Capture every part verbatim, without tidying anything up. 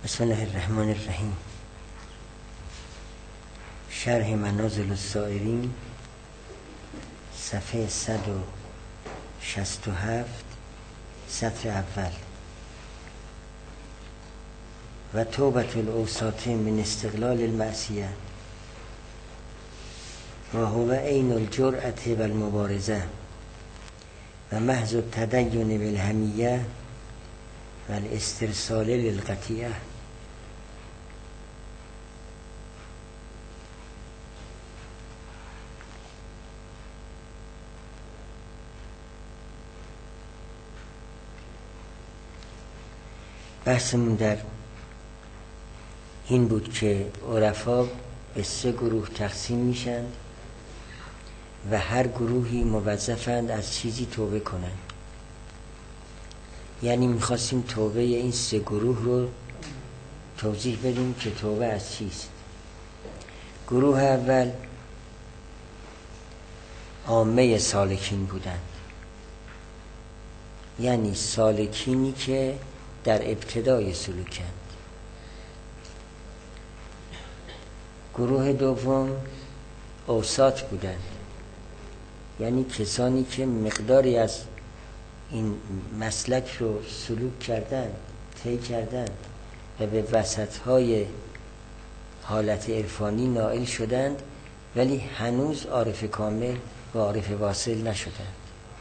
بسم الله الرحمن الرحیم. شرح منازل السائرین صفحه صد و شصت و هفت سطر اول. و توبة الاوساط من استقلال المعصیه و هو عین الجرأة و المبارزه و محض التدین بالحمیه و الاسترسال للقطیعه. بحثمون در این بود که عرفا به سه گروه تقسیم میشن و هر گروهی موظفند از چیزی توبه کنند. یعنی میخواستیم توبه این سه گروه رو توضیح بدیم که توبه از چیست. گروه اول عامه سالکین بودند، یعنی سالکینی که در ابتدای سلوکند. گروه دوم اوساط بودند، یعنی کسانی که مقداری از این مسلک رو سلوک کردند، طی کردند و به وسطهای حالت عرفانی نائل شدند، ولی هنوز عارف کامل و عارف واصل نشدند.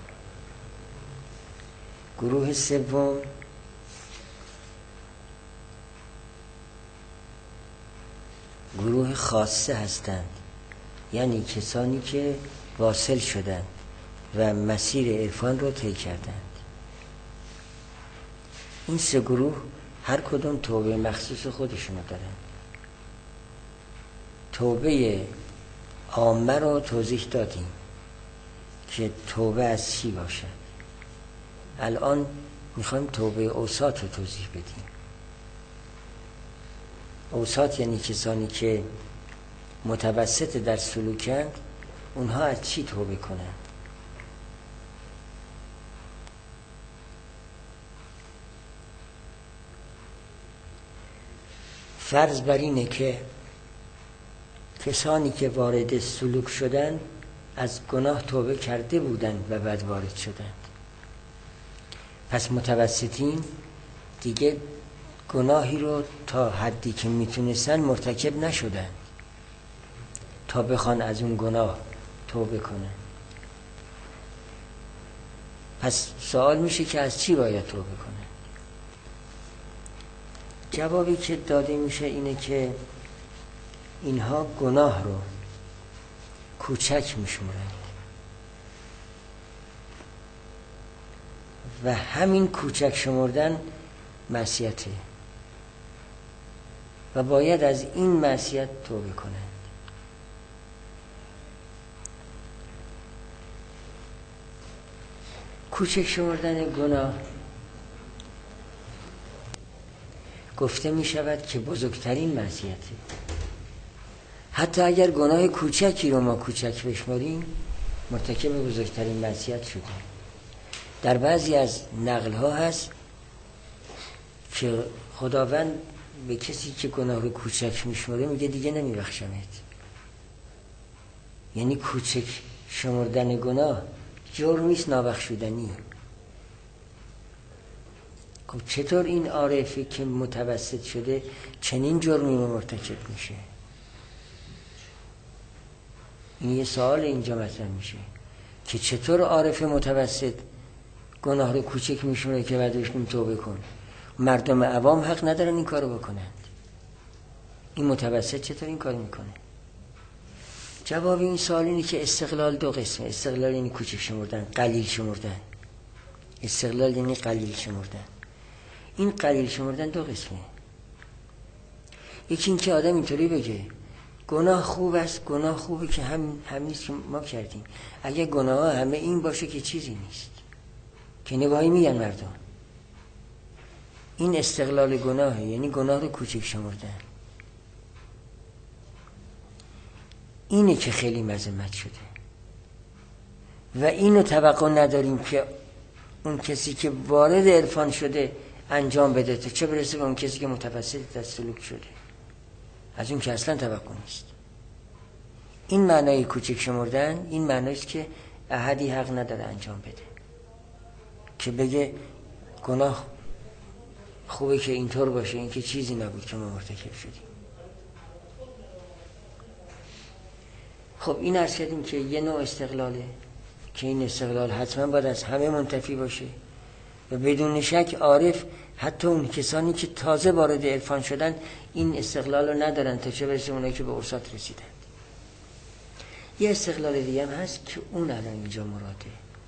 گروه سوم گروه خاصه هستند، یعنی کسانی که واصل شدند و مسیر عرفان رو طی کردند. این سه گروه هر کدوم توبه مخصوص خودشونو دارن. توبه عامه رو توضیح دادیم که توبه از چی باشد. الان میخوایم توبه اوساط رو توضیح بدیم. اوساط یعنی کسانی که متوسط در سلوکند، اونها از چی توبه کنند؟ فرض بر اینه که کسانی که وارد سلوک شدند از گناه توبه کرده بودند و بعد وارد شدند. پس متوسطین دیگه گناهی رو تا حدی که میتونستن مرتکب نشدند تا بخوان از اون گناه توبه کنن. پس سوال میشه که از چی باید توبه کنن؟ جوابی که داده میشه اینه که اینها گناه رو کوچک میشمرند و همین کوچک شمردن معصیته و باید از این معصیت توبه کنند. کوچک شمردن گناه گفته می شود که بزرگترین معصیته. حتی اگر گناه کوچکی رو ما کوچک بشماریم، مرتکب بزرگترین معصیت شدیم. در بعضی از نقل ها هست که خداوند به کسی که گناه رو کوچک میشماره میگه دیگه نمیبخشمت. یعنی کوچک شمردن گناه جرمیست نابخشودنی. خب چطور این عارفی که متوسط شده چنین جرمی مرتکب میشه؟ این یه سوال اینجا مطرح میشه که چطور عارف متوسط گناه رو کوچک میشماره که بعدش نیم توبه کن؟ مردم عوام حق ندارن این کارو بکنند. این متوسط چطور این کارو میکنه؟ جواب این سوال اینه که استقلال دو قسمه. استقلال یعنی کوچک شمردن، قلیل شمردن. استقلال یعنی قلیل شمردن. این قلیل شمردن دو قسمه. یکی این که آدم اینطوری بگه گناه خوب است، گناه خوبه که هم همیز که ما کردیم. اگه گناه همه این باشه که چیزی نیست، که نگاهی میگن مردم. این استقلال گناهه، یعنی گناه رو کوچک شمردن. اینه که خیلی مذمت شده و اینو توقع نداریم که اون کسی که وارد عرفان شده انجام بده، تا چه برسه به اون کسی که متوسط در سلوک شده. از اون که اصلا توقع نیست. این معنای کوچک شمردن این معنایست که احدی حق نداره انجام بده، که بگه گناه خوبه که اینطور باشه، این که چیزی نبود که ما مرتکب شدیم. خب این عرض کردیم که یه نوع استقلاله که این استقلال حتما باید از همه منتفی باشه و بدون شک عارف، حتی اون کسانی که تازه وارد عرفان شدن، این استقلال رو ندارن، تا چه برسه اونایی که به اوساط رسیدن. یه استقلال دیگه هم هست که اون الان اینجا مراده،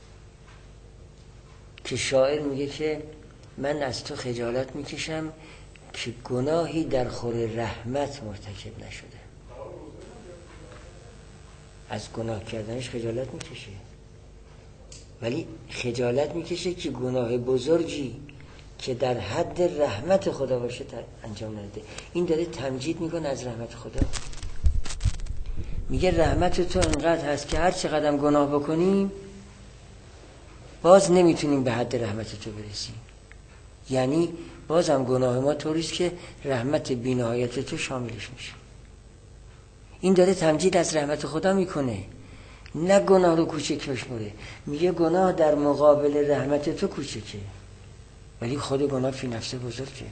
که شاعر میگه که من از تو خجالت میکشم که گناهی در خور رحمت مرتکب نشده. از گناه کردنش خجالت میکشه، ولی خجالت میکشه که گناه بزرگی که در حد رحمت خدا باشه انجام نده. این داره تمجید میکنه از رحمت خدا. میگه رحمت تو انقدر هست که هر چقدر گناه بکنیم باز نمیتونیم به حد رحمت تو برسیم. یعنی باز هم گناه ما طوریست که رحمت بی‌نهایت تو شاملش میشه. این داره تمجید از رحمت خدا میکنه، نه گناه رو کوچک بشمره. میگه گناه در مقابل رحمت تو کوچکه، ولی خود گناه فی نفسه بزرگه.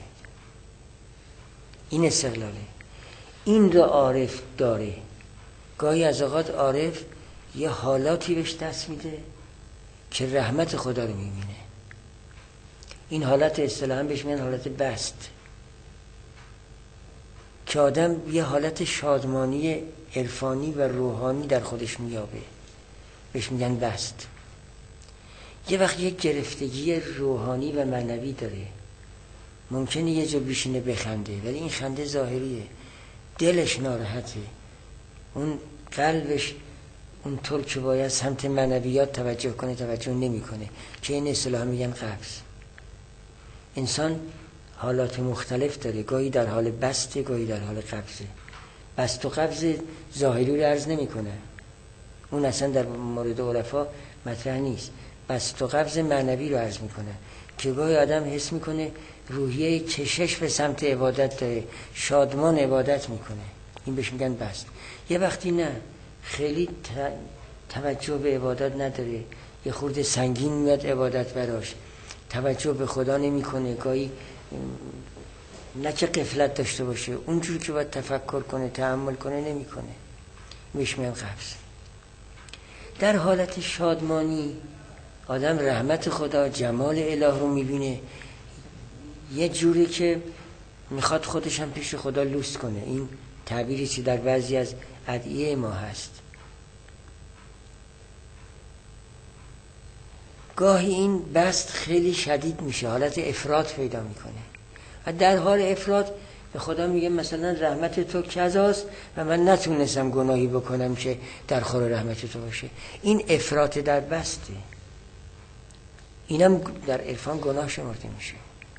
این استقلاله. این رو عارف داره. گاهی از اوقات عارف یه حالاتی بهش دست میده که رحمت خدا رو میبینه. این حالت اصطلاحاً بهش میگن حالت بست، که آدم یه حالت شادمانی عرفانی و روحانی در خودش میابه، بهش میگن بست. یه وقت یک گرفتگی روحانی و معنوی داره، ممکنه یه جا بشینه بخنده، ولی این خنده ظاهریه، دلش ناراحته، اون قلبش اون طور که باید سمت معنویات توجه کنه توجه نمی کنه، که این اصطلاح میگن قبض. انسان حالات مختلف داره، گاهی در حال بسته، گاهی در حال قبضه. بست و قبض ظاهری رو عرض نمی کنه، اون اصلا در مورد عرفا مطرح نیست. بست و قبض معنوی رو عرض میکنه که گاهی آدم حس میکنه روحیه کشش به سمت عبادت داره، شادمان عبادت میکنه، این بهش میگن بست. یه وقتی نه، خیلی توجه به عبادت نداره، یه خورده سنگین میاد عبادت براش، توجه به خدا نمیکنه، گاهی نه که غفلت داشته باشه، اونجور که باید تفکر کنه تأمل کنه نمیکنه، بهش میگن قبض. در حالت شادمانی آدم رحمت خدا، جمال اله رو میبینه، یه جوری که میخواد خودش هم پیش خدا لوس کنه. این تعبیری که در بعضی از ادعیه ما هست. گاهی این بست خیلی شدید میشه، حالت افراط پیدا میکنه و در حال افراط به خدا میگه مثلا رحمت تو کذاست و من نتونستم گناهی بکنم که در خور رحمت تو باشه. این افراط در بسته، اینم در عرفان گناه شمرده میشه.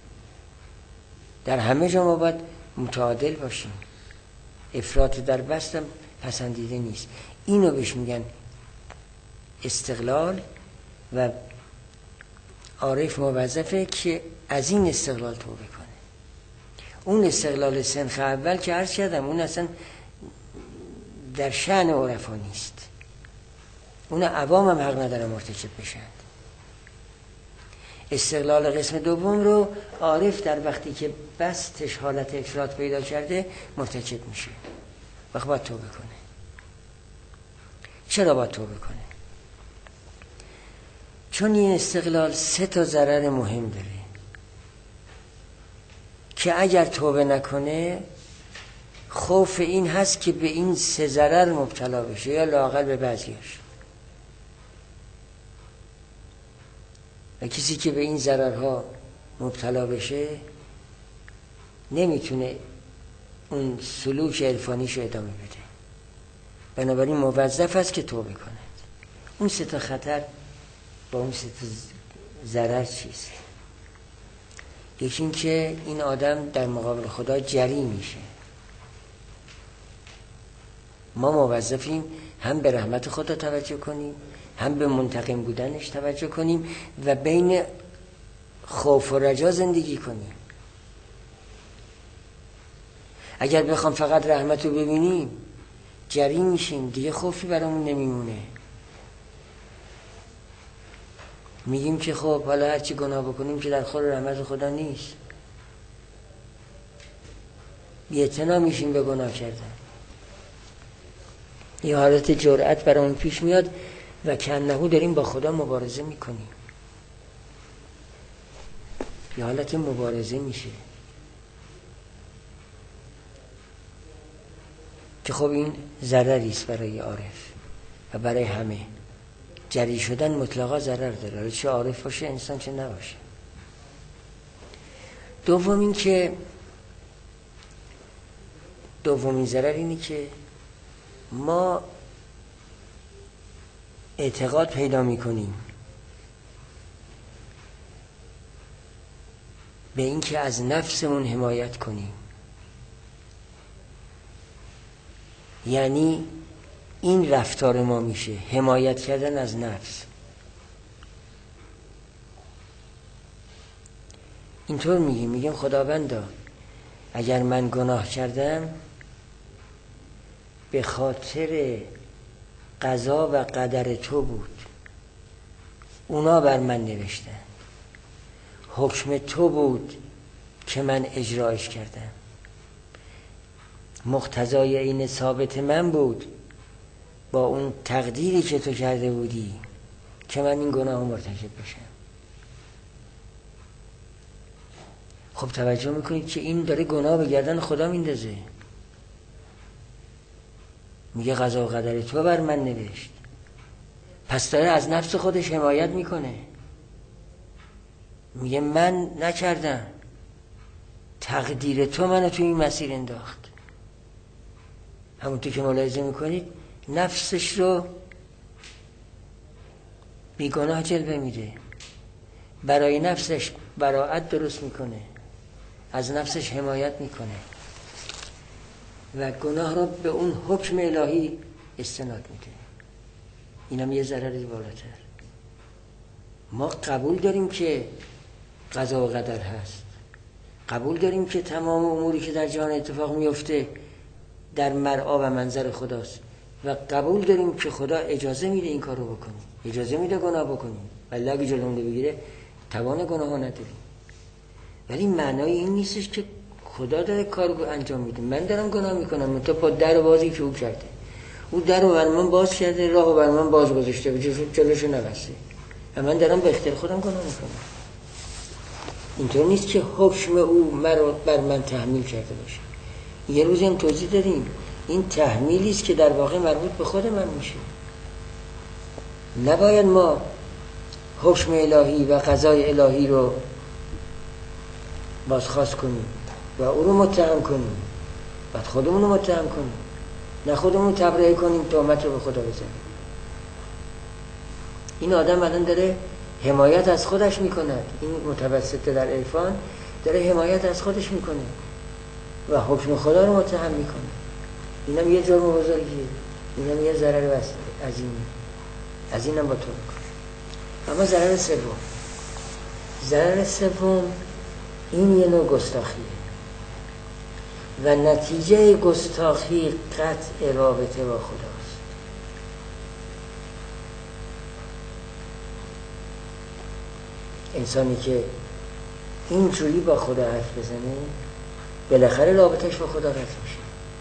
در همه جا ما باید متعادل باشیم، افراط در بستم پسندیده نیست. اینو بهش میگن استقلال و عارف موظفه که از این استقلال توبه کنه. اون استقلال سنخ اول که عرض کردم اون اصلا در شأن عرفا نیست، اون عوام هم حق نداره مرتکب بشن. استقلال قسم دوم رو عارف در وقتی که بستش حالت افراط پیدا کرده مرتکب میشه، وقت باید توبه کنه. چرا باید توبه کنه؟ چون این استقلال سه تا ضرر مهم داره که اگر توبه نکنه خوف این هست که به این سه ضرر مبتلا بشه یا لااقل به بعضیاش. و کسی که به این ضررها مبتلا بشه نمیتونه اون سلوک عرفانیشو ادامه بده، بنابراین موظف است که توبه کند. اون سه تا خطر با اون سه تا ضرر چیست؟ یکی این که این آدم در مقابل خدا جری میشه. ما موظفیم هم به رحمت خدا توجه کنیم، هم به منتقم بودنش توجه کنیم و بین خوف و رجا زندگی کنیم. اگر بخوام فقط رحمت رو ببینیم جری میشیم، دیگه خوفی برامون نمیمونه. میگیم که خب حالا هرچی گناه بکنیم که در خور رحمت خدا نیست، بی‌اعتنا میشیم به گناه کردن. یه حالت جرأت برامون پیش میاد و کنهو داریم با خدا مبارزه میکنیم. یه حالت مبارزه میشه که خب این ضرری است برای عارف و برای همه. جری شدن مطلقا ضرر داره، چه عارف باشه انسان چه نباشه. دوم این که دومین ضرر اینه که ما اعتقاد پیدا میکنیم به این که از نفسمون حمایت کنیم. یعنی این رفتار ما میشه حمایت کردن از نفس. اینطور میگیم میگیم خداوندا اگر من گناه کردم به خاطر قضا و قدر تو بود، اونا بر من نوشتن، حکم تو بود که من اجراش کردم، مقتضای این ثابت من بود با اون تقدیری که تو کرده بودی که من این گناه مرتکب بشم. خب توجه میکنید که این داره گناه به گردن خدا میندازه. میگه قضا و قدر تو بر من نوشت، پس داره از نفس خودش حمایت میکنه. میگه من نکردم، تقدیر تو منو تو این مسیر انداخت. همونطور که ملاحظه میکنید نفسش رو بیگناه جلوه میده، برای نفسش براءت درست میکنه، از نفسش حمایت میکنه و گناه رو به اون حکم الهی استناد میده. اینم یه ضرری بالاتر. ما قبول داریم که قضا و قدر هست، قبول داریم که تمام اموری که در جهان اتفاق میفته در مرعا و منظر خداست و قبول داریم که خدا اجازه میده این کار رو بکنیم، اجازه میده گناه بکنیم، ولی اگه جلومون بگیره توان گناه ها نداریم. ولی معنای این نیستش که خدا داره کار رو انجام میده، من دارم گناه میکنم تو با در بازی که او کرده، او در رو بر من باز کرده، راه رو بر من باز گذاشته، جلوشو نبسته و من دارم به اختیار خودم گناه میکنم. اینطور نیست که حکم او مرا بر من تحمیل کرده باشه. یه روزی هم توضیح دادیم این تحمیلی است که در واقع مربوط به خود من میشه. نباید ما حکم الهی و قضای الهی رو بازخواست کنیم و او رو متهم کنیم، بعد خودمون رو متهم کنیم، نه خودمون تبرئه کنیم تهمت رو به خدا بزنیم. این آدم الان داره حمایت از خودش میکنه، این متوسط در عرفان داره حمایت از خودش میکنه و حکم خدا رو متهم میکنه. اینم یه جرم بزرگیه، اینم یه ضرر عظیمه، از اینم با تو میکنه. اما ضرر سوم، ضرر سوم این یه نوع گستاخیه و نتیجه گستاخی قطع رابطه با خداست. انسانی که اینجوری با خدا حرف بزنه بالاخره رابطهش با خدا قطع میشه.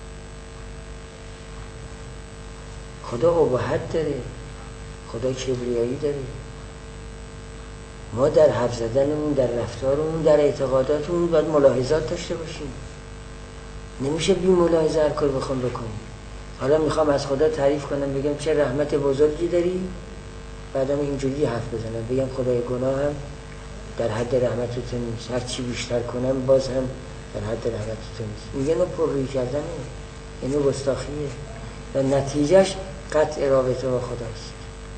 خدا اباحت داره، خدا کبریایی داره. ما در حرف زدنمون، در رفتارمون، در اعتقاداتمون باید ملاحظات داشته باشیم. نمیشه بی ملاحظه هر کار بخوام بکنیم. حالا میخوام از خدا تعریف کنم بگم چه رحمت بزرگی داری، بعدم اینجوری حرف بزنم بگم خدای گناهم در حد رحمت تو نیست، هر چی بیشتر کنم باز هم در حد رحمت تو نیست. میگه نوع پررویی کردنه، اینو گستاخیه و نتیجهش قطع رابطه با خداست.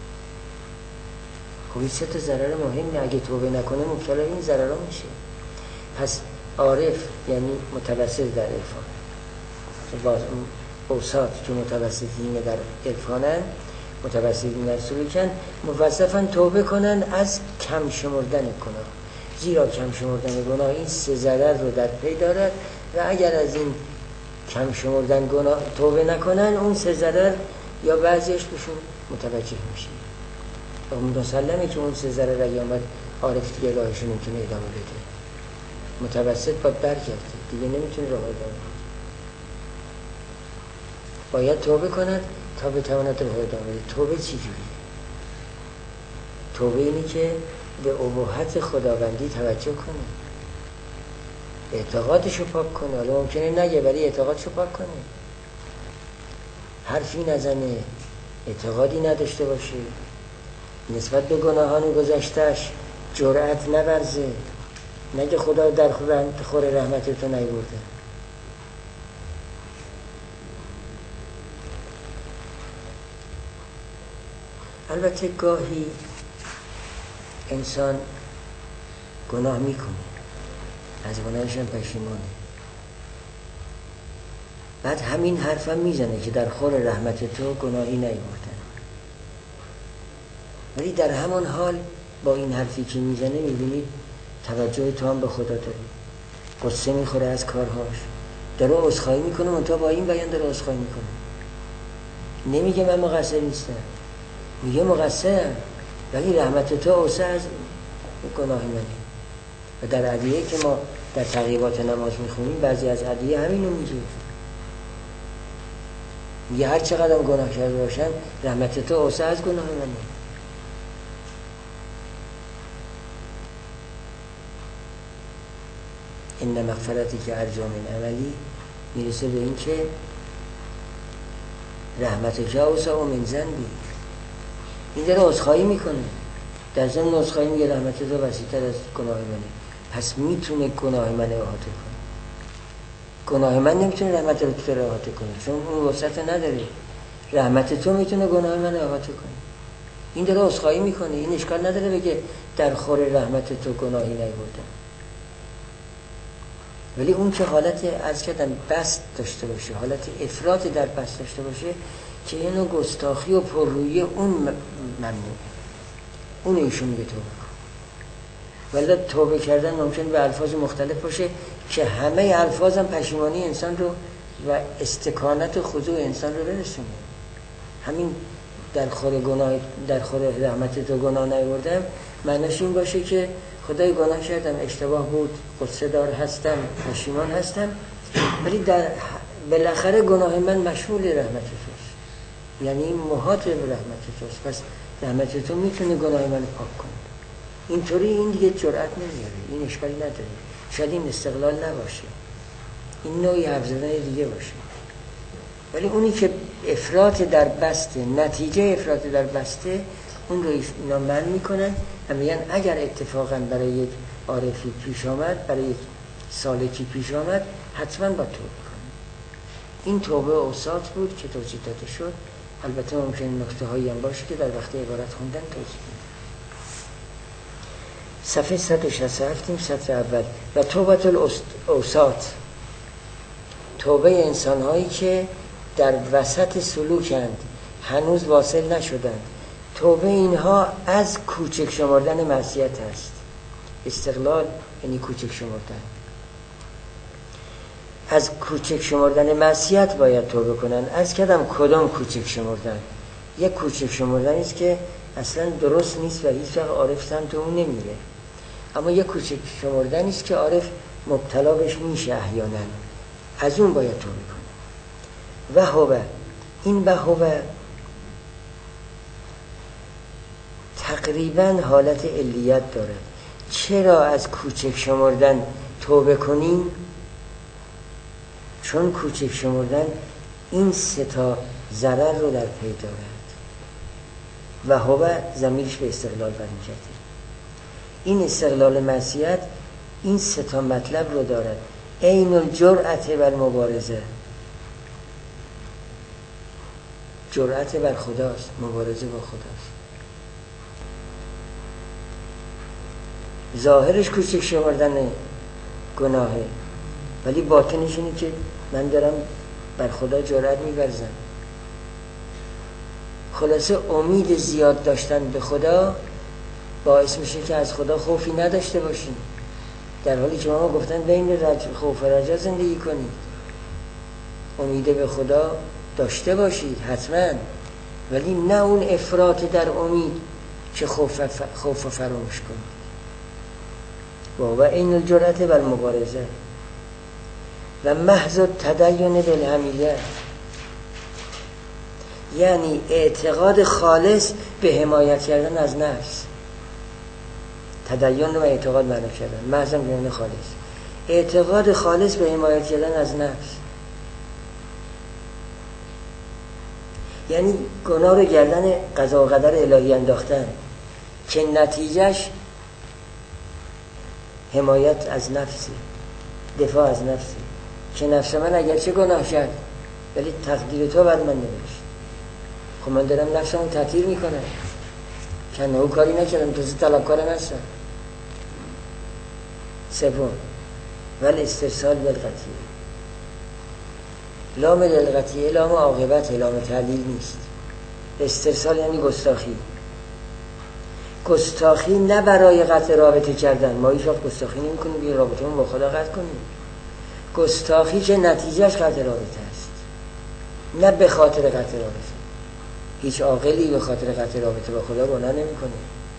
خب این سه تا ضرر مهمه، اگه توبه نکنه مبتلا این ضررها میشه. پس عارف یعنی متوسط در عرفان، باز اوساط که متوسطین در عرفانن، متوسطین در سلوکن، موظفن توبه کنن از کم شمردن گناه. زیرا کم شمردن گناه این سه ضرر رو در پی دارد و اگر از این کم شمردن گناه توبه نکنن اون سه ضرر یا بعضیش بهشون متوجه میشه. مسلمه که اون سه ضرر اگه آمد عارف دیگه راهشون نمیتونه ادامه بده، متوسط باید برگرده، دیگه نمیتونه راه ادامه بده، باید توبه کند تا بتواند راه ادامه بده. توبه چی جوریه؟ توبه اینی که به اباحت خداوندی توجه کنه، اعتقادشو پاک کنه. حالا ممکنه نگه ولی اعتقادشو پاک کنه، حرفی نزنه، اعتقادی نداشته باشه، نسبت به گناهان گذشتهش جرأت نورزه، نگه خدا در خور رحمت تو نیورده. البته گاهی انسان گناه میکنه، از گناهش هم پشیمانه، بعد همین حرفم میزنه که در خور رحمت تو گناهی نیاوردم، ولی در همان حال با این حرفی که میزنه میبینید توجه تو هم به خدا داره، قصه میخوره از کارهاش، داره عذرخواهی میکنه، منتها با این بیان داره عذرخواهی میکنه، نمیگه من مقصر نیستم، میگه مقصرم ولی رحمت تو اوسع از گناه منه. و در ادعیه که ما در تقریبات نماز میخونیم بعضی از ادعیه همینو میگه، میگه هر چقدر گناه کرده باشم رحمت تو اوسع از گناه منه. این مغفرتی که ارجا من عملی میرسه به این که رحمت که اوسع من ذنبی، این داره عذرخواهی میکنه، در ضمن عذرخواهی میگه رحمت تو وسیع‌تر از گناه منه، پس میتونه گناه من احاطه کنه. گناه من نمیتونه رحمت تو رو احاطه کنه چون اون وسعت نداره، رحمت تو میتونه گناه من احاطه کنه. این داره عذرخواهی میکنه، این اشکال نداره بگه در خور رحمت تو گناهی نیاوردم، ولی اون که حالت از کردن بست داشته باشه، حالت افراط در بست داشته باشه که اینو گستاخی و پررویی اون ممنوع، اون ایشون میگه توبه کن. ولی توبه کردن ممکن به الفاظ مختلف باشه که همه الفاظ هم پشیمانی انسان رو و استکانت و خضوع انسان رو برسونه. همین در خور گناه در خور رحمت تو گناه نیاوردم معناش این باشه که خدای گناه کردم، اشتباه بود، قصه دار هستم، پشیمان هستم، ولی در بالاخره گناه من مشمول رحمت توست، یعنی این محاط به رحمت توست، پس رحمت تو میتونه گناه من پاک کنه. اینطوری این دیگه جرأت نمیاره، این اشکالی نداره، شاید این استقلال نباشه، این نوعی حرف زدن دیگه باشه، ولی اونی که افراط در بسته، نتیجه افراط در بسته، اون رو اینا منع میکنن و میگن اگر اتفاقا برای یک عارفی پیش آمد، برای یک سالکی پیش آمد، حتما با توبه کنه. این توبه اوساط بود که توضیح داده شد. البته ممکن نکته هایی هم باشه که در وقت عبارت خوندن توضیح بدیم. صفحه صد و شصت و هفت سطر اول. و توبت الاوساط، توبه انسان هایی که در وسط سلوکند، هنوز واصل نشدند. توبه اینها از کوچک شمردن معصیت است. استقلال یعنی کوچک شمردن، از کوچک شمردن معصیت باید توبه کنن. از کدام کدام کوچک شمردن؟ یک کوچک شمردن است که اصلا درست نیست و هیچ وقت عارف سمت اون نمیره، اما یک کوچک شمردن است که عارف مبتلا بهش میشه احیانا، از اون باید توبه کنه. و هو، این و هو تقریبا حالت علیت دارد. چرا از کوچک شمردن توبه کنیم؟ چون کوچک شمردن این سه تا ضرر رو در پی دارد. و هو ضمیرش به استقلال برمیگرده. این استقلال معصیت این سه تا مطلب رو دارد. عین الجرأت و المبارزه، جرأت بر خداست، مبارزه با خداست. ظاهرش کوچک شمردن گناهه ولی باطنش اینه که من دارم بر خدا جرأت می‌ورزم. خلاصه امید زیاد داشتن به خدا باعث میشه که از خدا خوفی نداشته باشیم. در حالی که ما گفتن بین رج... خوف و رجا زندگی کنید، امید به خدا داشته باشید حتما، ولی نه اون افراط در امید که خوف ف... خوف فراموش کنید. و این الجرأت و المبارزه و محض تدین بالحمیه، یعنی اعتقاد خالص به حمایت کردن از نفس. تدین و اعتقاد معنی کردن، محض یعنی خالص، اعتقاد خالص به حمایت کردن از نفس، یعنی گناه رو گردن قضا و قدر الهی انداختن که نتیجهش حمایت از نفسی، دفاع از نفسی، که نفس من اگرچه گناه کرد ولی تقدیر تو بر من نوشت. خب من دارم نفسمو تطهیر میکنم، کنه او کاری نکردم، تو طلبکارم هستم. سوم ولی استرسال بالقطعیه، لام للقطعیه لام عاقبت، لام تعلیل نیست. استرسال یعنی گستاخی. گستاخی نه برای قطع رابطه کردن، ما هیچ وقت گستاخی نمی کنیم بیا رابطه‌مون با خدا قطع کنیم. گستاخی که نتیجهش قطع رابطه است، نه به خاطر قطع رابطه. هیچ عاقلی به خاطر قطع رابطه با خدا گناه نمی کنه،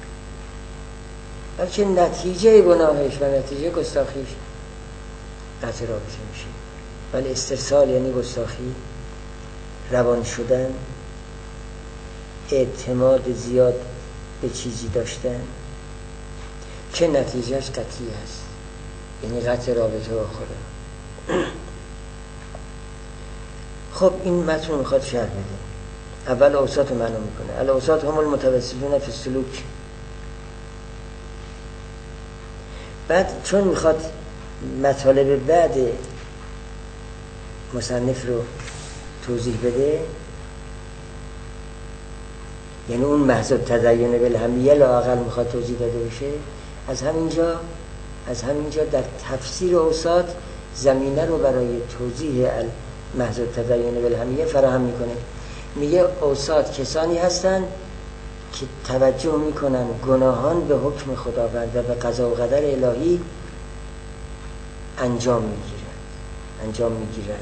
بلکه نتیجه گناهش و نتیجه گستاخیش قطع رابطه میشه. ولی استرسال یعنی گستاخی، روان شدن، اعتماد زیاد به چیزی داشتن که نتیجهش قطعی است، یعنی قطع رابطه با خدا. خب این متن میخواد شرح بده. اول اوصاف رو معلوم میکنه. الاوصاف هم المتوسطون فی السلوک. بعد چون میخواد مطالب بعد مصنف رو توضیح بده، یعنی اون محض تدین بالحمیه لااقل میخواد توضیح داده بشه، از همینجا از همینجا در تفسیر اوصاف زمینه رو برای توضیح محض تدین بالحمیه فراهم میکنه. میگه اوصاف کسانی هستند که توجه میکنن گناهان به حکم خداوند و به قضا و قدر الهی انجام میگیرن انجام میگیرن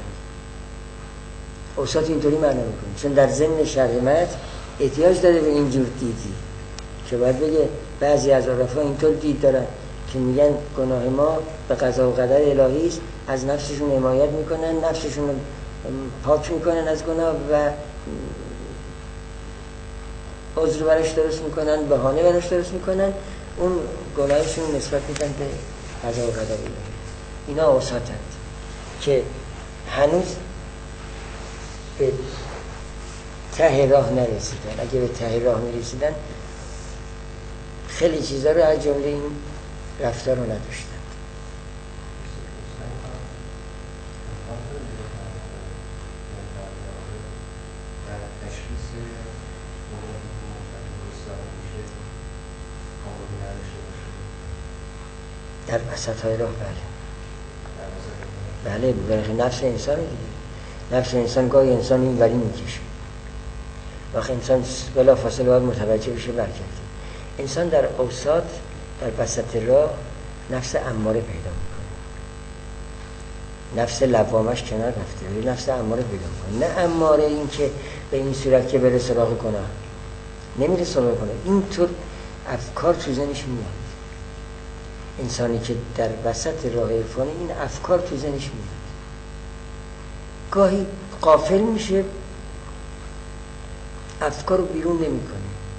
اوصاف اینطوری معنی میکنه، چون در ضمن شرح متن احتیاج داره به اینجور دیدی که باید بگه بعضی از عرفا اینطور دید دارن که میگن گناه ما به قضا و قدر الهی است، از نفسشون حمایت میکنن، نفسشون رو پاک میکنن از گناه و عذر برش درست میکنن، بهانه برش درست میکنن، اون گناهشون نسبت میدن به قضا و قدر الهی. اینا اوصافند که هنوز به ته راه نرسیدن. اگه به ته راه میرسیدن خیلی چیزا رو از جمله این رفتار رو نداشتن. در وسط‌های راه بله بله برای نفس انسان دیگه. نفس انسان گاهی انسان این وری میکشه، وقتی انسان بلا فاصله باید متوجه بشه برگرده. انسان در اوساط در وسط راه نفس اماره پیدا میکنه، نفس لوامش کنار رفته ولی نفس اماره پیدا میکنه. نه اماره این که به این صورت که بره سراغ گناه، نمیره سراغ گناه، اینطور افکار تو ذهنش میاد. انسانی که در وسط راه عرفانی این افکار تو ذهنش میاد، گاهی غافل میشه افکار رو بیرون نمیکنه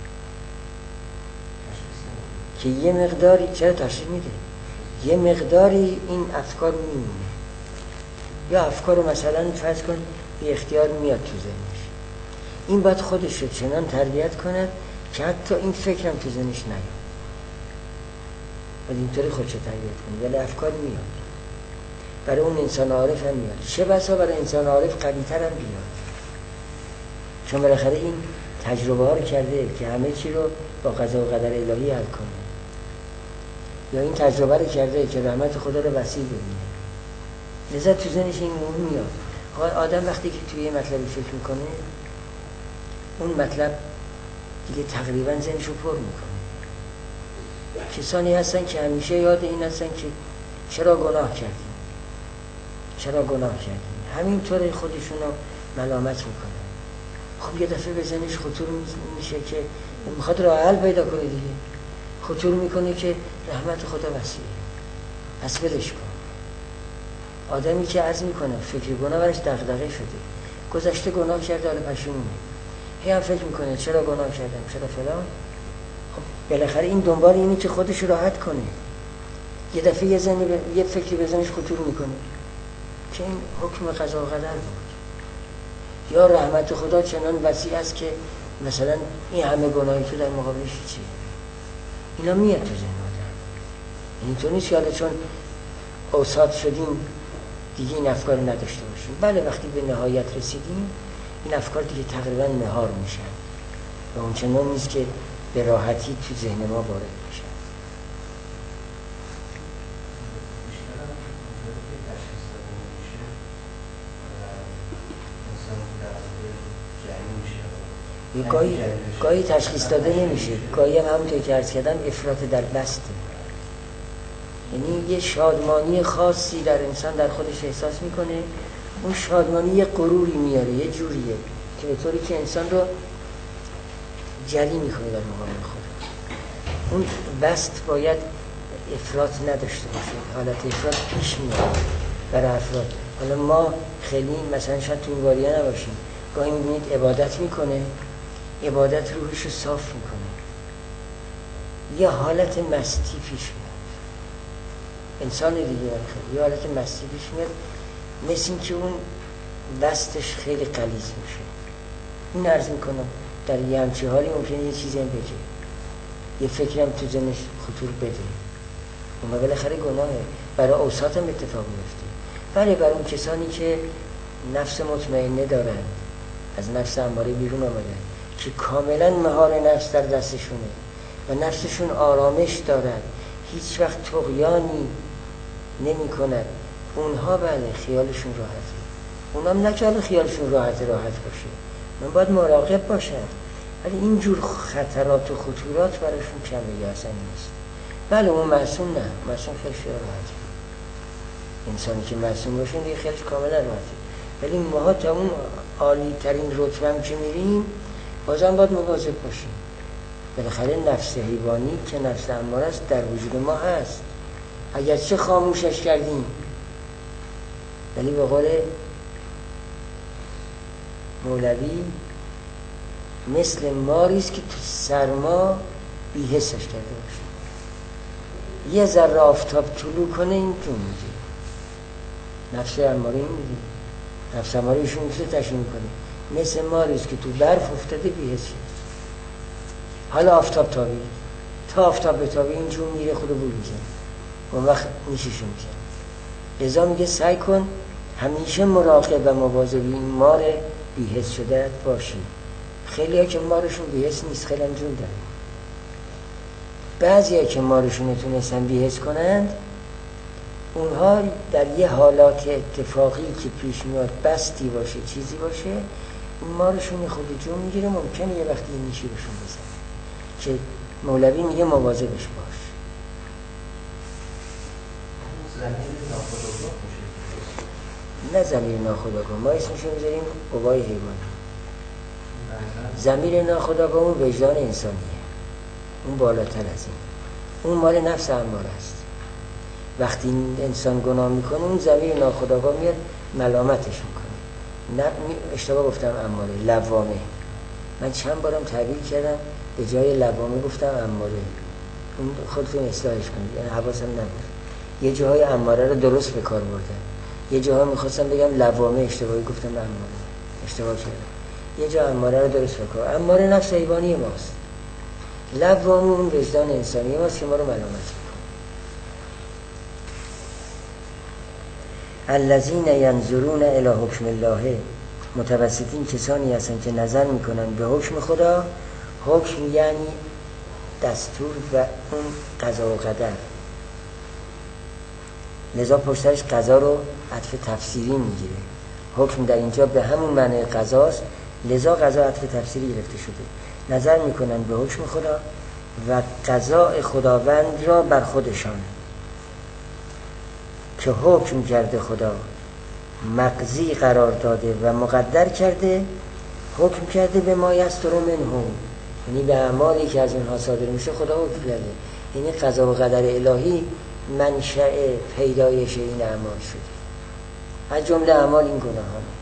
که یه مقداری چرا تشریح میده یه مقداری این افکار میمونه، یا افکار رو مثلا فرض کن بی اختیار میاد تو ذهنش. این باید خودش رو چنان تربیت کند که حتی این فکرم تو ذهنش نیاد، ولی اینطوری خودش رو تربیت کنه ولی افکار میاد. برای اون انسان عارف هم میاد، چه بسا برای انسان عارف قوی تر هم بیاد، چون بالاخره این تجربه ها رو کرده که همه چی رو با قضا و قدر الهی حل کنه، یا این تجربه رو کرده که رحمت خدا رو وسیع ببینه، لذا تو ذهنش این مهم میاد. آدم وقتی که توی یه مطلبی فکر میکنه اون مطلب دیگه تقریبا ذهنش رو پر میکنه. کسانی هستن که همیشه یاد این هستن که چرا گناه کردیم، چرا گناه کردیم، همینطوره خودشون رو ملامت میکنن. خب یه دفعه به ذهنش خطور میشه که میخواد راه حل پیدا کنه دیگه، خطور میکنه که رحمت خدا وسیعه، پس ولش کن. آدمی که عزم میکنه فکر گناه برش دغدغه شده، گذشته گناه کرده حالا پشیمونه، هی هم فکر میکنه چرا گناه کردم، چرا فلان. خب بالاخره این دنبال اینه که خودش راحت کنه. یه دفعه یه زنی ب... یه فکری به ذهنش خطور میکنه که این حکم قضا و قدر بود، یا رحمت خدا چنان وسیع است که مثلا این همه گناهی تو در مقابلش چیه. اینا میاد تو ذهن آدم. اینطور نیست که حالا چون اوساط شدیم دیگه این افکار نداشته باشیم. بله وقتی به نهایت رسیدیم این افکار دیگه تقریبا مهار میشن و اون چنان نیست که به راحتی تو ذهن ما وارد میشن. گاهی گاهی تشخیص داده نمیشه، گاهی هم همونطور که عرض کردم افراط در بسته، یعنی یه شادمانی خاصی در انسان در خودش احساس میکنه، اون شادمانی یه غروری میاره، یه جوریه که به طوری که انسان رو جری میکنه در مقابل خود. اون بست باید افراط نداشته باشه، حالت افراط پیش میاد برای افراد. حالا ما خیلی مثلا شاید تو این واریه نباشیم، گاهی میبینید عبادت میکنه، عبادت روحش رو صاف میکنه، یه حالت مستی پیش میاد، انسان دیگه خیلی یه حالت مستی پیش میاد، مثل این که اون بستش خیلی غلیظ میشه. این عرض میکنم در یه همچی حالی ممکنه یه چیزی هم بگه، یه فکری هم تو ذهنش خطور بده، اما بالاخره گناهه. برای اوساط هم اتفاق میفته. بله برای اون کسانی که نفس مطمئنه دارن، از نفس اماره بیرون آمدن، که کاملا مهار نفس در دستشونه و نفسشون آرامش دارن، هیچ وقت طغیانی نمی کنن، اونها بله خیالشون راحته. اونها هم نکرده خیالشون راحت راحت باشه، من باید مراقب باشم، ولی اینجور خطرات و خطورات براشون کمه یا اصلا نیست. بله اون معصوم نه، معصوم خیلی خیال راحته، انسانی که معصوم باشه دیگه خیالش کاملا راحته، ولی ما تا اون عالی ترین رتبه هم که میریم بازم باید مواظب باشیم. بالاخره نفس حیوانی که نفس اماره است در وجود ما هست، اگرچه خاموشش کردیم، ولی به قول مولوی مثل ماریست که تو سرما بی‌حسش کرده باشه، یه ذره آفتاب طلوع کنه این جون میگه. نفس اماره این میگه، نفس اماره ایشون مثل تشریح میکنه، مثل ماریست که تو برف افتاده بی‌حس شد، حالا آفتاب تابید، تا آفتاب بتابه این جون میره خود بول میزن، اون وقت میشیشون میزن. ازا میگه سعی کن همیشه مراقب و مواظب این مار بی‌حس شده باشی. خیلی ها که مارشون بی‌حس نیست، خیلی هم جون دارن. بعضی ها که مارشون نتونستن بی‌حس کنند، اونها در یه حالات اتفاقی که پیش میاد، بستی باشه چیزی باشه، این مارشون خود جون میگیره، ممکنه یه وقتی نیشی بهشون بزنه که مولوی میگه مواظبش باش. نه ضمیر ناخودآگاه، ما اسمشو میذاریم قوای حیوانی. ضمیر ناخودآگاه اون وجدان انسانیه، اون بالاتر از این، اون مال نفس اماره است. وقتی انسان گناه میکنه اون ضمیر ناخودآگاه میاد ملامتش میکنه. نه اشتباه گفتم اماره، لوامه. من چند بارم تعبیر کردم به جای لوامه گفتم اماره، اون خودتون اصلاحش کنید، یعنی حواسم نبود. یه جاهای اماره رو درست به کار بردم، یه جاها میخواستم بگم لوامه، اشتباهی گفتم اماره، اشتباه کردم. یه جا اماره رو درست به کار، اماره نفس حیوانی ماست، لوامه اون وجدان انسانی ماست که ما رو ملامت میکنه. الذین ینظرون الی حکم الله، متوسطین کسانی هستند که نظر میکنن به حکم خدا. حکم یعنی دستور و اون قضا و قدر، لذا پشترش قضا رو عطف تفسیری میگیره. حکم در اینجا به همون معنی قضاست، لذا قضا عطف تفسیری گرفته شده. نظر میکنن به حکم خدا و قضاء خداوند را بر خودشان. که حکم کرده خدا، مقضی قرار داده و مقدر کرده، حکم کرده به ما یستر منه، یعنی به اعمالی که از اونها صادر میشه خدا حکم کرده. یعنی قضا و قدر الهی منشأ پیدایش این اعمال شده. از جمله اعمال این گناهانه.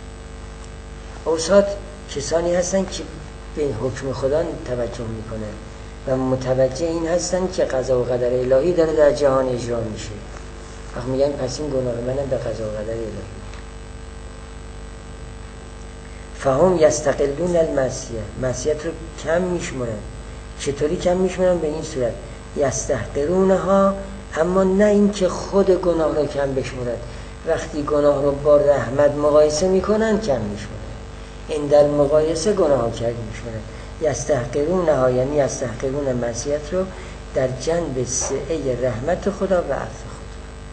اوساط کسانی هستن که به حکم خدا توجه میکنن و متوجه این هستن که قضا و قدر الهی داره در جهان اجرا میشه. وقت میگن پس این گناه منم به قضا و قدر الهی. فهم یستقلون المعصیه، معصیت رو کم میشمرن. چطوری کم میشمرن؟ به این صورت یستحقرونها، اما نه این که خود گناه رو کم بشمرن. وقتی گناه رو با رحمت مقایسه میکنن کم میشمرن. این در مقایسه گناه ها کم میشمرن. یستحقرونها یعنی یستحقرون معصیت رو در جنب سعه رحمت خدا و عفو خدا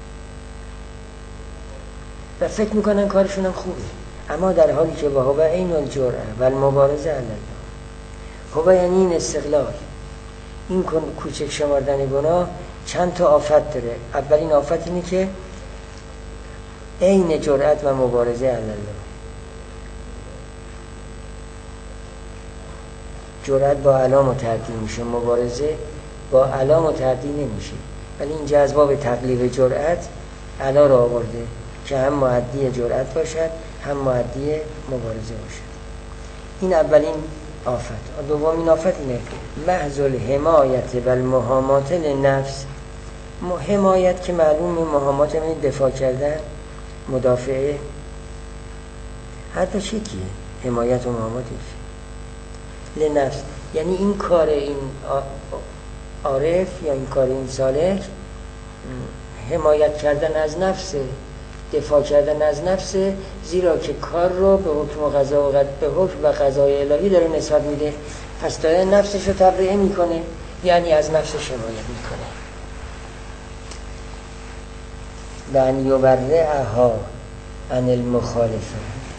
و فکر میکنن کارشون هم خوبه، اما در حالی که با هو عین الجرأه و المبارزه علی الله. هو یعنی این استقلال، این کوچک شمردن گناه چند تا آفت داره. اولین آفت اینه که عین جرأت و مبارزه علی الله. جرأت با علام و تعدیل میشه، مبارزه با علام و تعدیل نمیشه. ولی این جذباب تقلیب جرأت علا را آورده که هم معدی جرأت باشد هم معدی مبارزه باشد. این اولین آفت. دومین آفت اینه محض الحمایت و المهامات لنفس. حمایت که معلوم، مهامات یعنی دفاع کردن، مدافعه. حتی چی کیه؟ حمایت و مهاماتش لنفس یعنی این کار این عارف یا این کار این صالح حمایت کردن از نفسه، دفاع کردن از نفسه، زیرا که کار رو به حکم و قضا و به حکم و قضای الهی داره نسبت میده. پس داره نفسش رو تبرئه میکنه، یعنی از نفسش حمایت میکنه. لأن یبرئها عن المخالفه.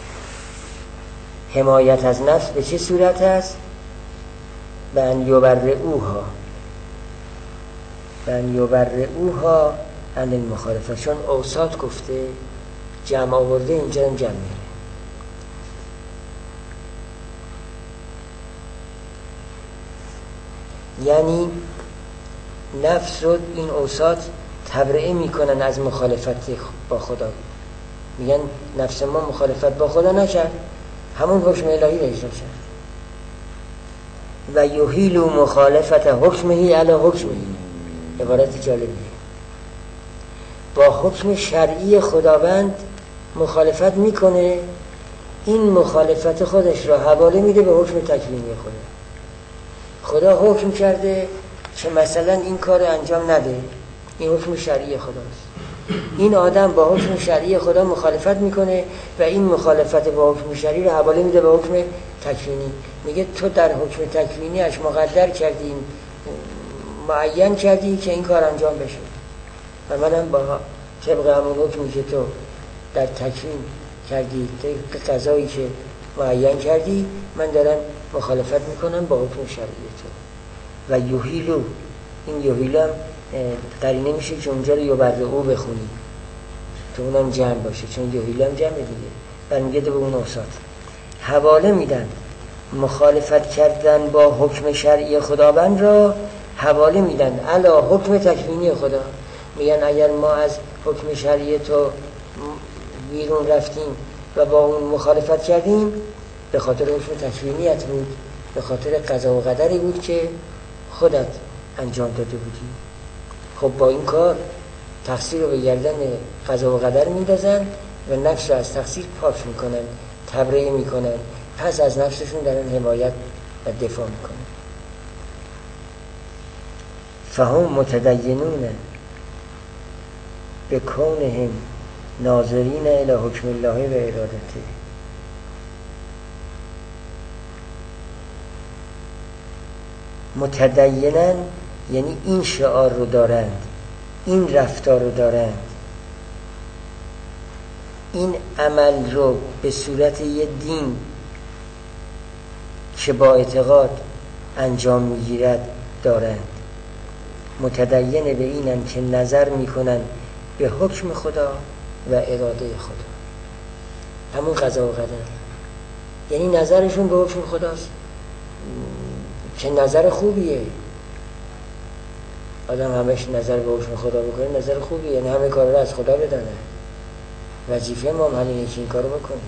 حمایت از نفس به چه صورت است؟ لأن یبرئوها لأن یبرئوها عن المخالفه. چون اوساط گفته جمع آورده، اینجا هم جمع میره. یعنی نفس رو این اوساط تبرئه میکنن از مخالفت با خدا. میگن نفس ما مخالفت با خدا نکرد، همون حکم الهی رو اجرا کرد. و یحیل مخالفت حکمه علی حکمه. عبارت جالبیه. با حکم شرعی خداوند مخالفت میکنه، این مخالفت خودش را حواله میده به حکم تکوینی خدا. خدا حکم کرده که مثلا این کار انجام نده، این حکم شرعی خداست. این آدم با حکم شرعی خدا مخالفت میکنه و این مخالفت با حکم شرعی رو حواله میده به حکم تکوینی. میگه تو در حکم تکوینیش مقدر کردی، معین کردی که این کار انجام بشه و منم با طبق همون حکمی که تو در تکوین کردی، طبق قضایی که معین کردی، من دارم مخالفت میکنم با حکم شرعی تو. و یحیلو، این یحیلو هم قرینه میشه که اونجا رو یبرئو بخونی تو اونم جمع باشه، چون یحیلو هم جمع دیگه برمیگرده به اون اوساط. حواله میدن مخالفت کردن با حکم شرعی خداوند را حواله میدن علا حکم تکوینی خدا. میگن اگر ما از حکم شرعی تو بیرون رفتیم و با اون مخالفت کردیم، به خاطر حکم تکوینیت بود، به خاطر قضا و قدری بود که خودت انجام داده بودی. خب با این کار تقصیر رو به گردن قضا و قدر میندازن و نفس رو از تقصیر پاک میکنن، تبرئه میکنن، پس از نفسشون دارن حمایت و دفاع میکنن. فهم متدینون به کونهم ناظرین الی حکم الله و ارادته. متدینن یعنی این شعار رو دارند، این رفتار رو دارند، این عمل رو به صورت یه دین که با اعتقاد انجام میگیرد دارند. متدین به اینن که نظر میکنن به حکم خدا و اراده خدا، همون قضا و قدر. یعنی نظرشون به حکم خداست. چه نظر خوبیه، آدم همش نظر به حکم خدا بکنه نظر خوبیه، یعنی همه کار رو از خدا بدانه. وظیفه ما هم همینه که این کار رو بکنیم.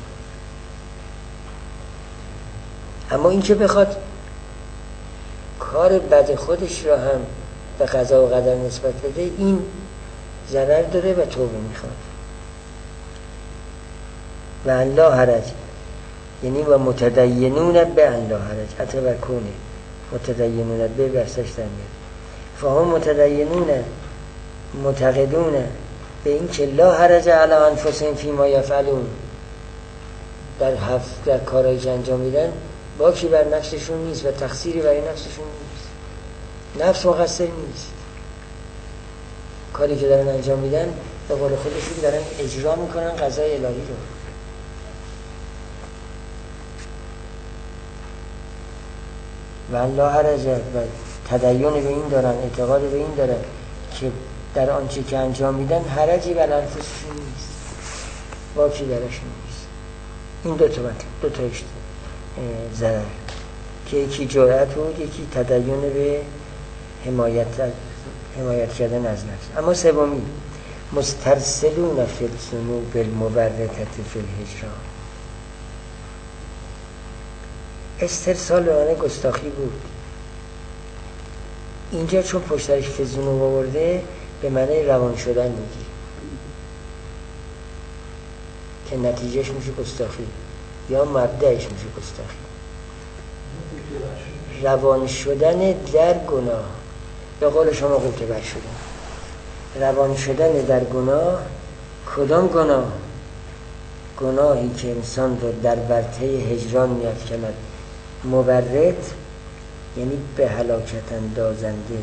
اما این که بخواد کار بد خودش را هم به قضا و قدر نسبت بده، این ضرر داره و توبه میخواد. و ان لا حرج، یعنی و متدینون به ان لا حرج، حتی بر کونه متدینون به برسش در میاد. فهم متدینون معتقدون به این که لا حرج علی انفسهم فیما یفعلون، در هفت در کارهایی که انجام میدن باکی بر نفسشون نیست و تقصیری برای نفسشون نیست. نفس مقصر نیست. کاری که دارن انجام میدن به قول خودشون دارن اجرا میکنن قضای الهی رو. و الله حرج، و تدین به این دارن، اعتقاد به این دارن که در آنچه که انجام میدن حرجی بر انفسشون نیست، باکی درشون نیست. این دو تا مطلب، دو تا ضرر که یکی جرأت بود، یکی تدین به حمایت حمایت کردن از نفس. اما سومی مسترسلون فی الذنوب المبرکة فی الهجران. استرسال به معنی گستاخی بود. اینجا چون پشترش فی الذنوب آورده به معنی روان شدن میگی که نتیجهش میشه گستاخی یا مبدأش میشه گستاخی. روان شدن در گناه، به قول شما قوطه بر شدن. روان شدن در گناه. کدام گناه؟ گناهی که انسان رو در ورطه هجران می‌افکند، مبرد یعنی به هلاکت اندازنده.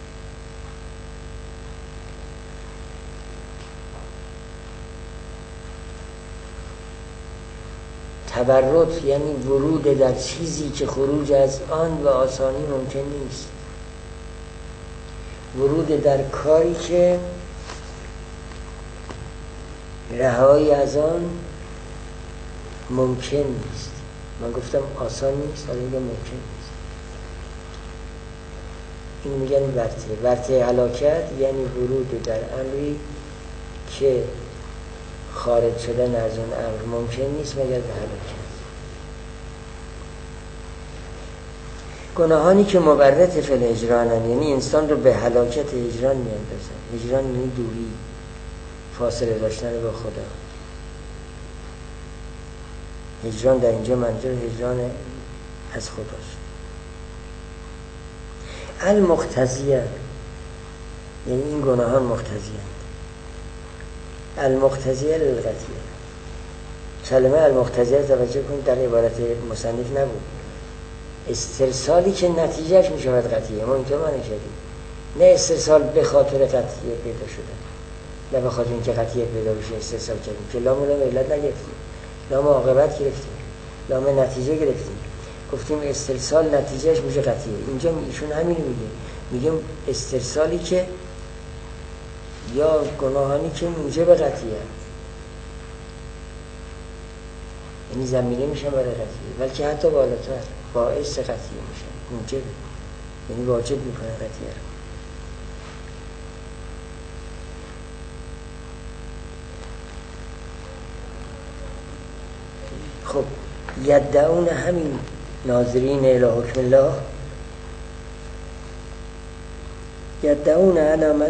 تبرد یعنی ورود در چیزی که خروج از آن و آسانی ممکن نیست. ورود در کاری که رهایی از آن ممکن نیست. من گفتم آسان نیست، ولی میگم ممکن نیست. این میگن ورطه. ورطه هلاکت یعنی ورود در امری که خارج شدن از اون امر ممکن نیست مگر به هلاکت. گناهانی که مبرد فی الهجرانن، یعنی انسان رو به هلاکت هجران میاندازن. هجران یعنی دوری، فاصله داشتن با خدا. هجران در اینجا منظور هجران از خداست. المقتضیه یعنی این گناهان مقتضیه. المقتضیه للقطعیه. کلمه المقتضیه توجه کنید در عبارت مصنف نبود. استرسالی که نتیجهش می شود قطعیه. ما اینجا معنی کردیم نه استرسال به خاطر قطعیه پیدا شده، نه به خاطر اینکه قطعیه پیدا بشه استرسال کردیم، که لام لام علت نگرفتیم، لام عاقبت گرفتیم، لام نتیجه گرفتیم. گفتیم استرسال نتیجهش میشه قطعیه. اینجا ایشون همین میگه، میگیم استرسالی که یا گناهانی که موجب قطعیه، یعنی زمینه میشن برای قطعیه، بلکه حتی بالاتر باعث قطعیه میشن، موجب، یعنی واجب میکنه قطعیه رو. خب یدعون همین ناظرین الی حکم الله، یدعون انا من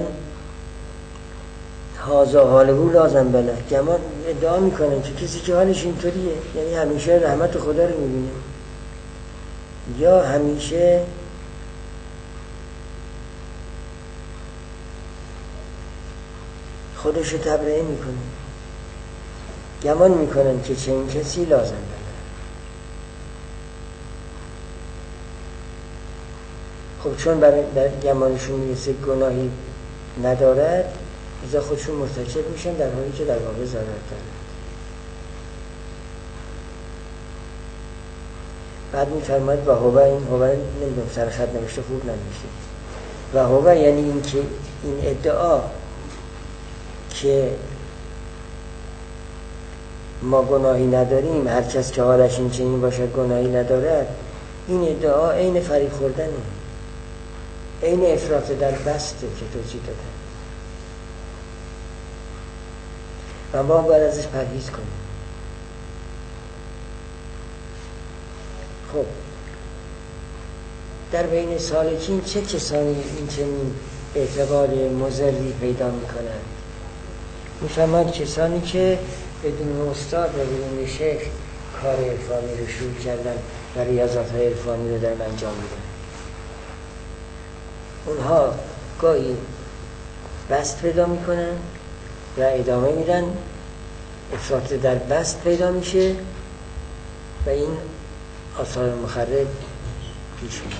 هازا حاله لازم بله، گمان ادعا میکنن که کسی که حالش اینطوریه یعنی همیشه رحمت خدا رو میبینه یا همیشه خودش رو تبرئه میکنه. گمان میکنن که چنین کسی لازم بله. خب چون برای در گمانشون میرسه گناهی ندارد، ازا خودشون مرتکب میشن در حالی که در واقع ضرر دارد. بعد میفرماید و هو، این هو نمیدونم سر خط نوشته خوب ننوشته، و هو یعنی این که این ادعا که ما گناهی نداریم، هر کس که حالش این چنین باشد گناهی ندارد، این ادعا عین فریب خوردنه، عین افراط در بسته که توضیح دادن و ما باید ازش پرهیز کنیم. خب در بین سالکین چه کسانی این چنین اعتقاد مضری پیدا میکنند؟ میفهمند کسانی که بدون استاد و بدون شیخ کار عرفانی رو شروع کردن و ریاضت های عرفانی رو دارن انجام میدن. اونها گاهی بست پیدا میکنن و ادامه میدن، افراط در بست پیدا میشه و این آثار مخرب پیش میاد.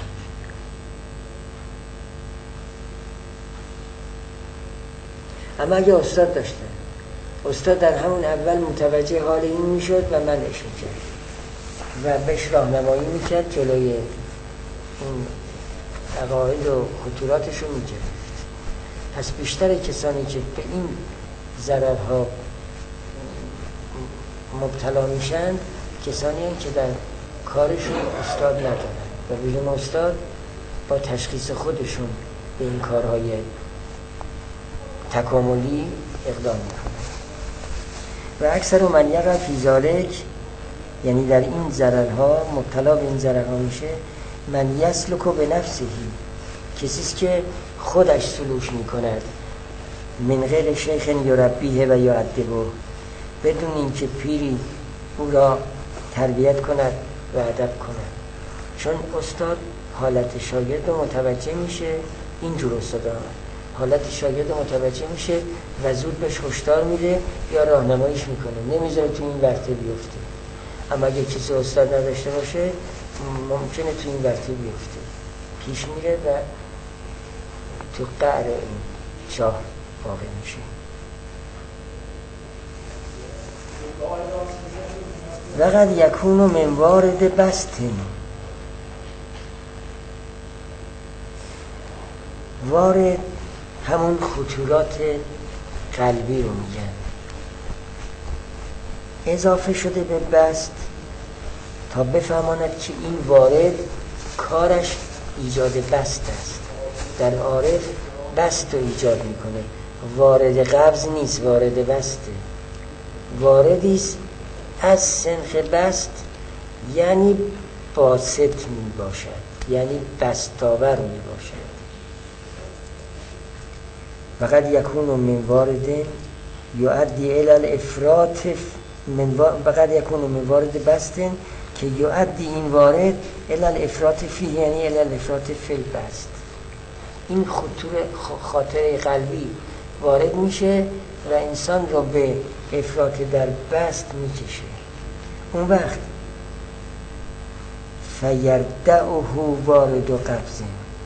اما اگه استاد داشته، استاد در همون اول متوجه حال این میشد و منعش میکرد و بهش راهنمایی میکرد، جلوی اون عقاید و خطوراتش رو میگرفت. پس بیشتر کسانی که به این ضررها مبتلا میشن کسانی هستند که در کارشون استاد ندارن و بدون استاد با تشخیص خودشون به این کارهای تکاملی اقدام میکنن. و اکثر من یقع فی ذالک، یعنی در این ضررها مبتلا به این ضررها میشه، من یسلک به نفسهی، کسیست که خودش سلوک میکند، من غیر شیخ یربیه و یعدبه، بدون اینکه پیری او را تربیت کند و ادب کند. چون استاد حالت شاگرد متوجه میشه، اینجور استادان حالت شاگرد متوجه میشه و زود بهش هشدار میده یا راهنماییش میکنه، نمیذاره تو این ورطه بیفته. اما اگه کسی استاد نداشته باشه ممکنه تو این ورطه بیفته، پیش میره و تو قعر این چاه واقع میشه. وقد یکون من وارد بستن، وارد همون خطورات قلبی رو میگن، اضافه شده به بست تا بفهماند که این وارد کارش ایجاد بست است. در عارف بست رو ایجاد میکنه، وارد قبض نیست، وارد بسته. واردیست از سنخ بست، یعنی باسط می باشد، یعنی بستاور می باشد. وقد یکون من وارد یؤدی الی الافراط من وقد یکون من وارد بستن که یؤدی این وارد الی الافراط فیه، یعنی الی الافراط فی البست. این خطور خاطره قلبی وارد میشه و انسان رو به افراط در بست میکشه. اون وقت فیردعه وارد و قبضه،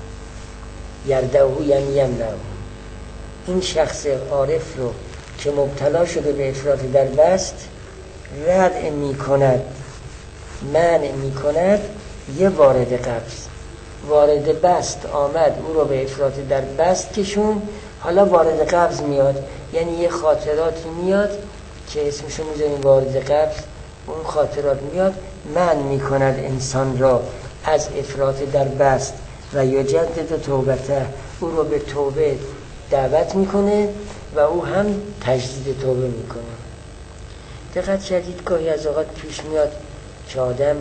یردعه یعنی یمنعه، این شخص عارف رو که مبتلا شده به افراط در بست رد می کند، منع می کند. یه وارد قبض، وارد بست آمد او رو به افراط در بست کشون، حالا وارد قبض میاد، یعنی یه خاطراتی میاد که اسمشو میذاریم وارد قبض. اون خاطرات میاد منع می کند انسان را از افراط در بست و یجدد توبته، او رو به توبه دعوت میکنه و او هم تجدید توبه میکنه. دقت کردید گاهی از اوقات پیش میاد که آدم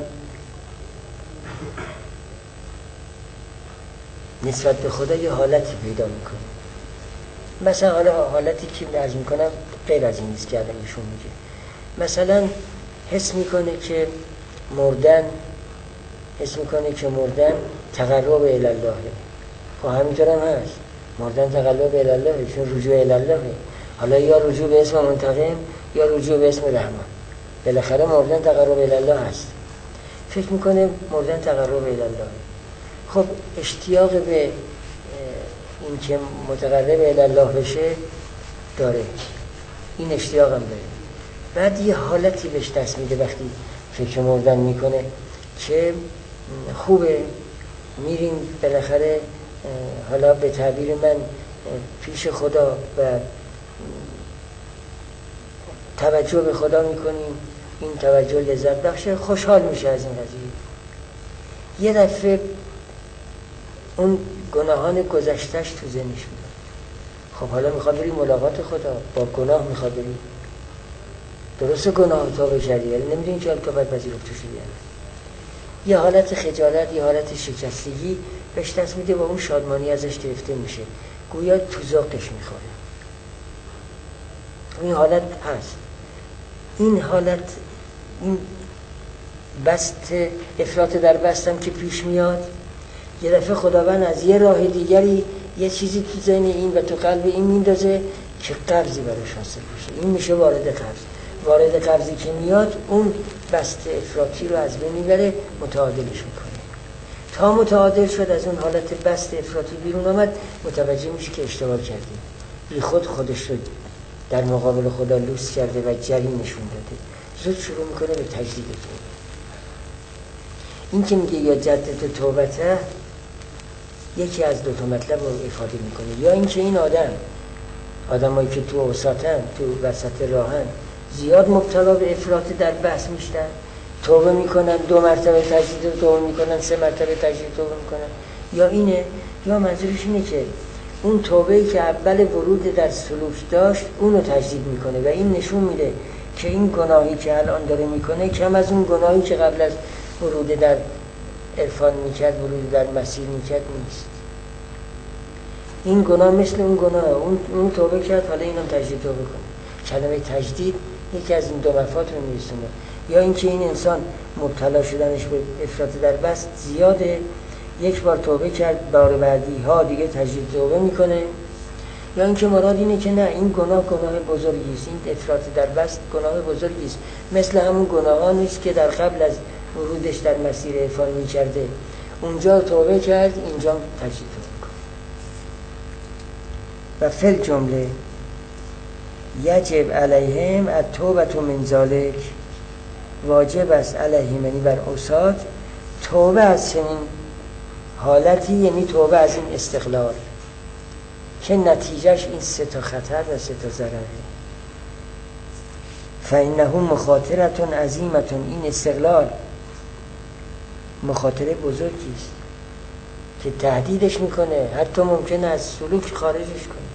نسبت به خدا یه حالتی پیدا میکنه، مثلا حالا حالتی که عرض میکنم غیر از این نیست که آدم ایشون میگه، مثلا حس میکنه که مردن حس میکنه که مردن تقرب الالله. خب همینطور هم هست، مردن تقرب الالله، چون رجوع الالله. حالا یا رجوع به اسم منتقم یا رجوع به اسم رحمان، بالاخره مردن تقرب الالله هست. فکر میکنه مردن تقرب الالله. خب اشتیاق به این که متقرب الالله بشه داره، این اشتیاق هم داره. بعد یه حالتی بهش دست میده وقتی فکر مردن میکنه که خوبه، میریم بالاخره حالا به تعبیر من پیش خدا و توجه به خدا میکنیم، این توجه لذت بخشه، خوشحال میشه از این قضیه. یه دفعه اون گناهان گذشتهش تو ذهنش میاد. خب حالا میخواد بری ملاقات خدا، با گناه میخواد بری. درسته گناه توبه کردی ولی نمیدونی که توبه پذیرفته شدی. یه حالت خجالت، یه حالت شکستگی بهش دست میده و اون شادمانی ازش گرفته میشه، گویا تو ذوقش میخوره. این حالت هست. این حالت، این بست افراط در بستم که پیش میاد، یه دفعه خداوند از یه راه دیگری یه چیزی تو ذهن این و تو قلب این میندازه که قبضی براش حاصل بشه. این میشه وارد قبض. وارد قبضی که میاد اون بست افراطی رو از بین میبره، متعادلش میکنه. تا متعادل شد، از اون حالت بست افراطی بیرون آمد، متوجه میشه که اشتباه کرده. بی خود خودش رو در مقابل خدا لوس کرده و جری نشون داده. زود شروع میکنه به تجدید توبه. این که میگه یا جدد توبته، یکی از دو تا مطلب رو افاده میکنه. یا اینکه این آدم آدمایی که تو اوساطن، تو وسط راهن، زیاد مبتلا به افراط در بحث میشن، توبه میکنن، دو مرتبه تجدید توبه میکنن، سه مرتبه تجدید توبه میکنن. یا اینه، یا منظورش اینه که اون توبه‌ای که اول ورود در سلوک داشت اونو تجدید میکنه و این نشون میده که این گناهی که الان داره میکنه کم از اون گناهی که قبل از ورود در عرفان میکرد، ورود در مسیر میکرد نیست. این گناه مثل اون گناه، اون, اون توبه کرد، حالا اینم تجدید توبه کنه. کلمه تجدید یکی از این دو مفاد رو میرسونه. یا اینکه این انسان مبتلا شدنش به افراط در بست زیاده، یک بار توبه کرد، بار بعدی ها دیگه تجدید توبه میکنه. یا اینکه مراد اینه که نه، این گناه گناه بزرگی است، این افراط در بست گناه بزرگی است، مثل همون گناهان نیست که در قبل از ورودش در مسیر عرفان میکرده، اونجا توبه کرد، اینجا تجدید توبه کنه. و فی الجمله یجب علیهم التوبة من ذلک، واجب است علیهم یعنی بر اوساط توبه از چنین حالتی، یعنی توبه از این استقلال که نتیجهش این سه تا خطر و سه تا ضرره. فانه مخاطره عظیمه، این استقلال مخاطره بزرگی است که تهدیدش میکنه، حتی ممکنه از سلوک خارجش کنه.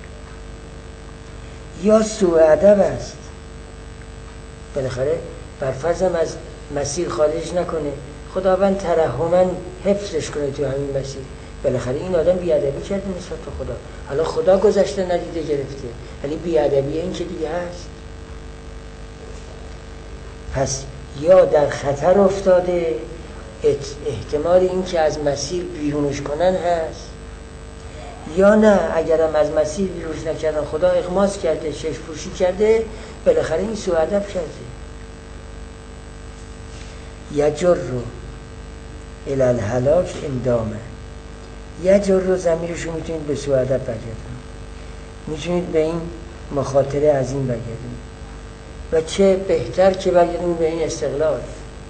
یا سوء ادب است، بالاخره بر فرضم از مسیر خارج نکنه، خداوند ترحماً حفظش کنه تو همین مسیر. بالاخره این آدم بیادبی کرده نسبت به خدا، حالا خدا گذشته ندیده گرفته، ولی بیادبی این که دیگه هست. پس یا در خطر افتاده، احتمال این که از مسیر بیرونش کنن هست، یا نه اگرم از مسیر بیرونش نکردن، خدا اغماس کرده، چشم پوشی کرده، بالاخره این سوء ادب کرده. یجر رو الی الهلاک اندامه، یجر رو ضمیرش رو میتونید به سوء ادب برگردونید، میتونید به این مخاطره عظیم برگردونید، و چه بهتر که برگردونید به این استقلال.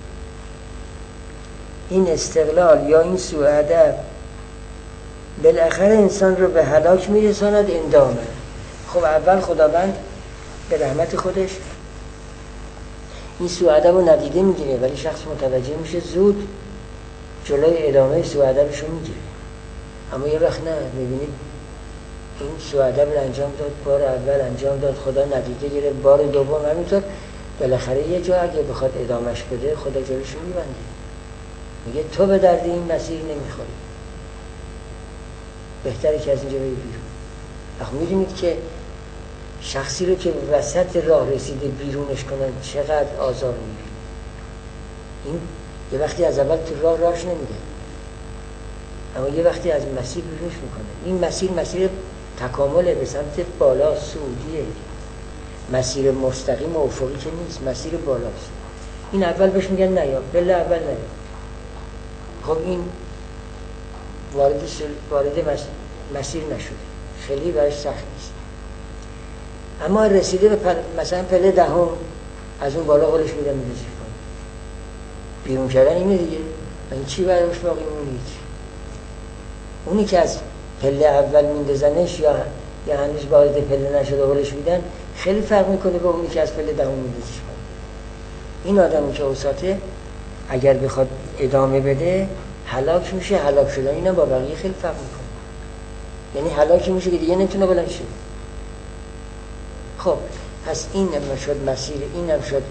این استقلال یا این سوء ادب بالاخره انسان رو به هلاک میرساند اندامه. خب اول خداوند به رحمت خودش این سوء ادب رو ندیده میگیره، ولی شخص متوجه میشه، زود جلوی ادامه سوء ادبش رو میگیره. اما یه وقت نه، میبینید این سوء ادب رو انجام داد، بار اول انجام داد، خدا ندیده گیره، بار دوم همینطور، بالاخره یه جا اگه بخواد ادامهش بده خدا جلوش رو میبنده، میگه تو به درد این مسیر نمیخوری، بهتره که از اینجا بری بیرون. اخو میدونید که شخصی رو که وسط راه رسیده بیرونش کنن چقدر آزار میبینه. این یه وقتی از اول تو راه راهش نمیده، اما یه وقتی از مسیر بیرونش میکنه. این مسیر مسیر تکامله، به سمت بالا صعودیه، مسیر مستقیم و افقی که نیست، مسیر بالاست. این اول بهش میگن نیا، بله اول نیا. خب این وارد وارد مسیر نشده، خیلی برش سخت نیست، اما رسیده به پل... مثلا پله دهم، از اون بالا قولش میدن میرسی کنه، بیرون کردن اینه دیگه. این چی براش باقی مونید؟ اونی که از پله اول میندازنش یا یا هنوز وارد پله نشده قولش میدن، خیلی فرق میکنه با اونی که از پله دهم میندازش پایین. این آدمی که اوساطه اگر بخواد ادامه بده هلاک میشه. هلاک شدن اینا با بقیه خیلی فرق میکنه. یعنی هلاک میشه که دیگه نمیتونه بلند شه. خب پس این هم شد مسیر، این هم شد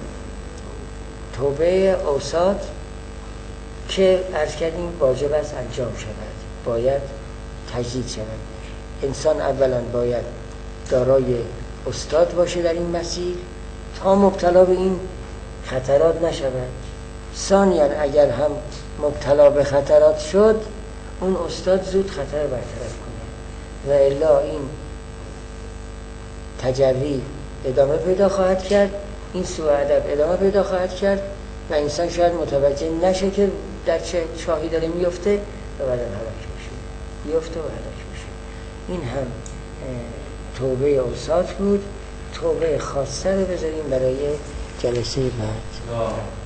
توبه اوساط که عرض کردیم واجب است انجام شود، باید تجدید شود. انسان اولا باید دارای استاد باشه در این مسیر تا مبتلا به این خطرات نشود. ثانیاً اگر هم مبتلا به خطرات شد اون استاد زود خطر برطرف کنه و الا این تجری ادامه پیدا خواهد کرد، این سوء ادب ادامه پیدا خواهد کرد و انسان شاید متوجه نشه که در چه چاهی داره میفته و بعداً هلاک میشه، میفته و هلاک میشه. این هم توبه اوساط بود. توبه خاصه رو بذاریم برای جلسه بعد.